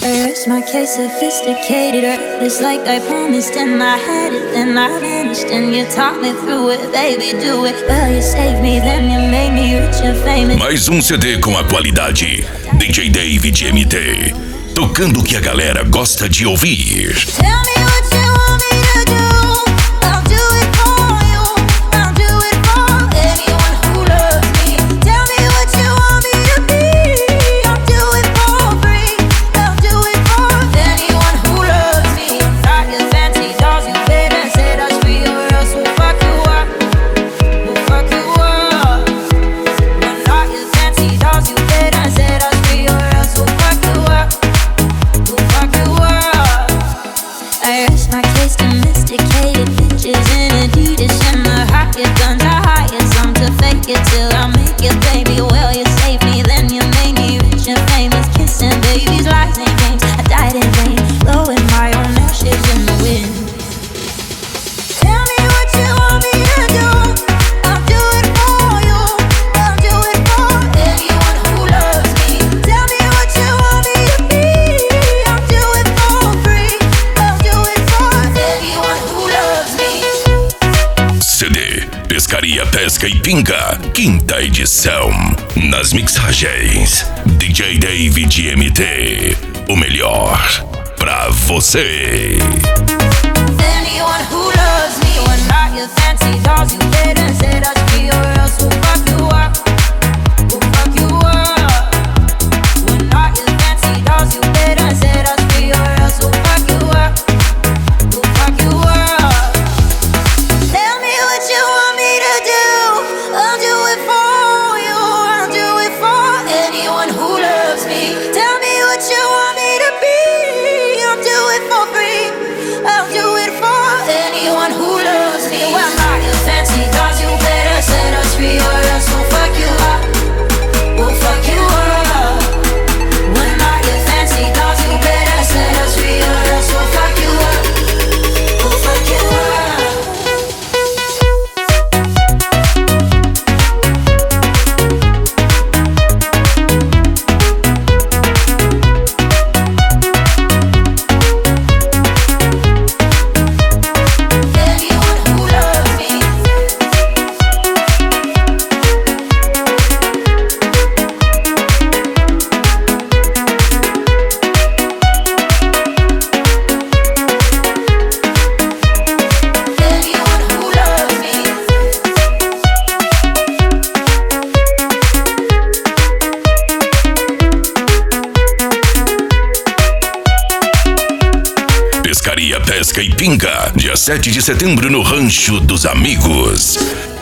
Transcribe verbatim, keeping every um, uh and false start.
First, my case sophisticated, it's like I promised and I had it, then I vanished and you taught me through it, baby, do it. Well, you saved me, then you made me rich and famous. Mais um C D com a qualidade D J David M T, tocando o que a galera gosta de ouvir. Tell me what you want me to do, I'll do it for you, I'll do it for anyone who loves me. Tell me what you want me to be, I'll do it for free, I'll do it for anyone who loves me. Not your fancy dolls you paid and set us free, or else we'll fuck you up, we'll fuck you up. We're not your fancy dolls you paid and set us free, or else we'll fuck you up, we'll fuck you up. I rest my case, domesticated bitches in Adidas and the higher guns. I hire some to fake it till I make it, baby. Well, you saved me, then you made me rich and famous. Kissing babies, lies and games. I died in vain, blowing my own ashes in the wind. Tell me what you want me to do, I'll do it for you, I'll do it for anyone who loves me. Tell me what you want me to be, I'll do it for free, I'll do it for anyone who loves me. C D Pescaria, Pesca e Pinga, quinta edição. Nas mixagens D J David M T, o melhor pra você. Anyone who loves me, we're not your fancy dolls you paid and set us free, or else we'll fuck you up, we'll fuck you up. We're not your fancy dolls you paid and set us free, or else we'll fuck you up, we'll fuck you up. Tell me what you want me to do, I'll do it for you, I'll do it for anyone who loves me. Tell me what you want me to be, I'll do it for free, I'll do it for anyone who loves me. Well, I'm not your fancy dolls, you better set us free, or else we'll fuck you up, we'll fuck you up. We're not your fancy dolls, you better set us free, or else we'll fuck you up, we'll fuck you up. Anyone who loves me. Anyone who loves me. Pescaria, Pesca e Pinga, dia sete de setembro no Rancho dos Amigos.